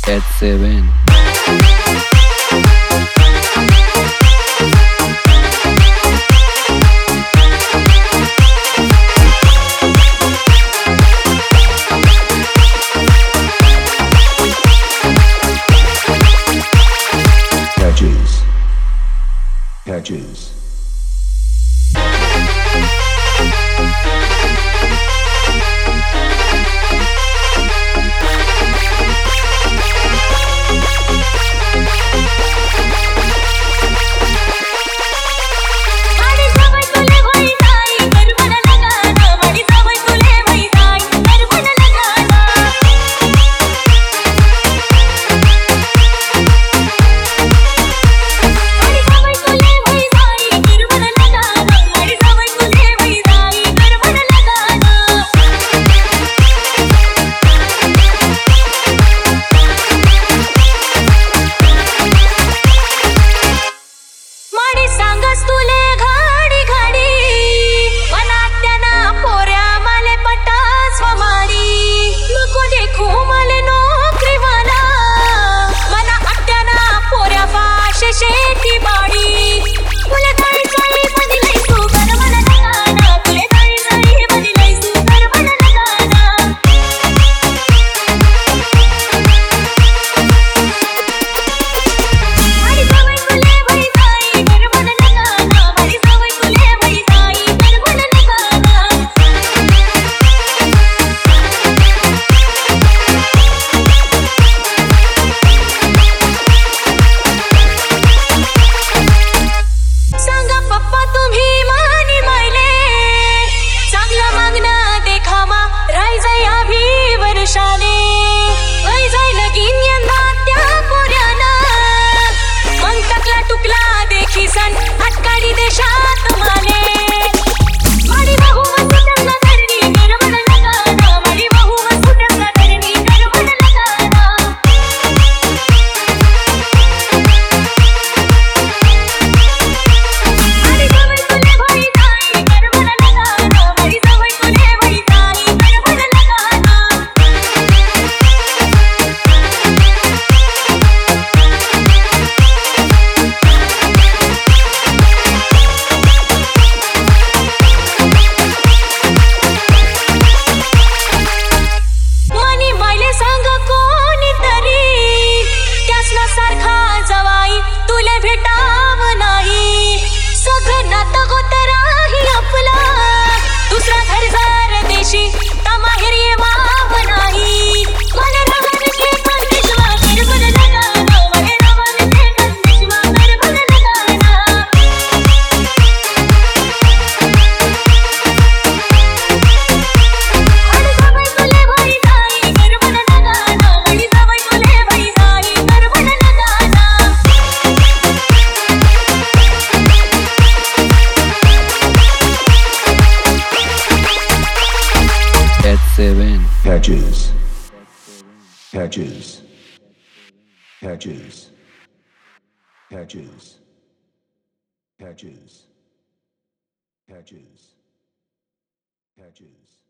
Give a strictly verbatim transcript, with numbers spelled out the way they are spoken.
At seven. Catches. Catches. शेती बाडी तुला काय जाई बदलाई सुगर मला लगाना तुला काय जाई बदलाई सुगर मला लगाना मारी सवय तुले भई जाई घर मला लगाना मारी सवय तुले भई जाई घर मला लगाना सांगा पप्पा तुम्ही मानी मायले चांगलं मागणं देखामा राय जाय अभी वर्षाने वय जाय लगीन यंदा त्या पोऱ्यानं मग टाकला टुकला देखी सण आटकाडी देशात माले माडी बाहू वसू त्यांना धरणी कर मला लगाना माडी बाहू वसू त्यांना धरणी कर मला लगाना मनी मायले सांग कोणीतरी त्यासना सारखा जवाई तुले भेटाव नाही सगळं नातं गोतराही आपला दुसरा घर जर देशी तमाहेर ये माव नाही मला रवण के कंदिशवा कर बन लगाना मला रवण के कंदिशवा कर बन लगाना आणि सवय तुले भई जाई कर बन लगाना आणि सवय तुले भई जाई कर बन लगाना At seven. Catches. Catches. Catches. Catches. Catches. Catches. Catches.